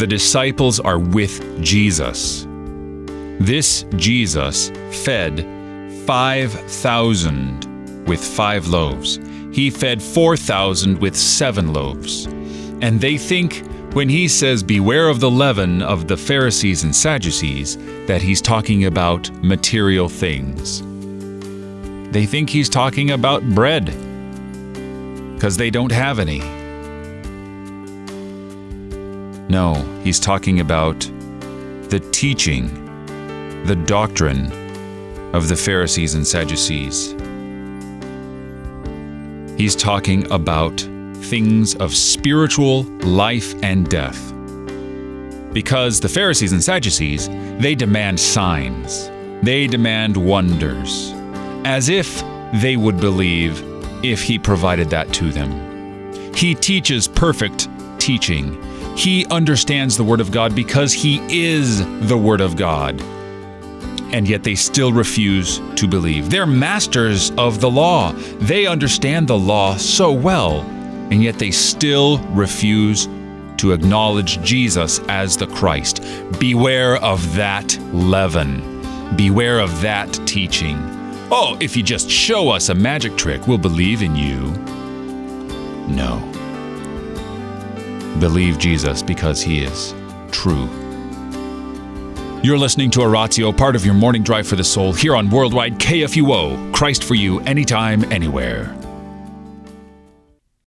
the disciples are with Jesus. This Jesus fed 5,000 with 5 loaves. He fed 4,000 with 7 loaves. And they think when he says, beware of the leaven of the Pharisees and Sadducees, that he's talking about material things. They think he's talking about bread, because they don't have any. No, he's talking about the teaching, the doctrine of the Pharisees and Sadducees. He's talking about things of spiritual life and death. Because the Pharisees and Sadducees, they demand signs. They demand wonders, as if they would believe if he provided that to them. He teaches perfect teaching. He understands the Word of God because he is the Word of God. And yet they still refuse to believe. They're masters of the law. They understand the law so well, and yet they still refuse to acknowledge Jesus as the Christ. Beware of that leaven. Beware of that teaching. Oh, if you just show us a magic trick, we'll believe in you. No. Believe Jesus because he is true. You're listening to Oratio, part of your morning drive for the soul, here on Worldwide KFUO. Christ for you, anytime, anywhere.